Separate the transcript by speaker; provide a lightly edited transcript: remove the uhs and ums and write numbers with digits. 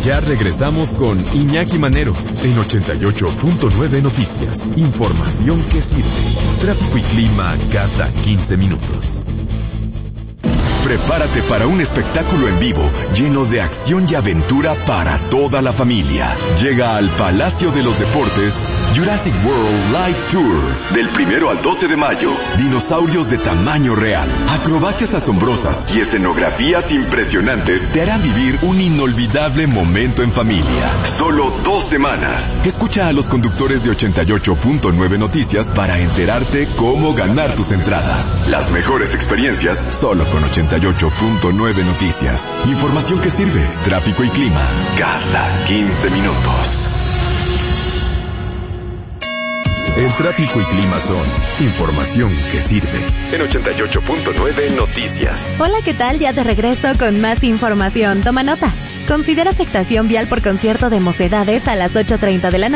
Speaker 1: Ya regresamos con Iñaki Manero en 88.9 Noticias. Información que sirve. Tráfico y clima cada 15 minutos.
Speaker 2: Prepárate para un espectáculo en vivo lleno de acción y aventura para toda la familia. Llega al Palacio de los Deportes Jurassic World Live Tour. Del 1 al 12 de mayo. Dinosaurios de tamaño real, acrobacias asombrosas y escenografías impresionantes te harán vivir un inolvidable momento en familia. Solo 2 semanas. Escucha a los conductores de 88.9 Noticias para enterarte cómo ganar tus entradas. Las mejores experiencias solo con 88.9 Noticias. Información que sirve. Tráfico y clima cada 15 minutos.
Speaker 1: El tráfico y clima son información que sirve. En 88.9 Noticias.
Speaker 3: Hola, ¿qué tal? Ya de regreso con más información. Toma nota. Considera afectación vial por concierto de Mocedades a las 8:30 de la noche.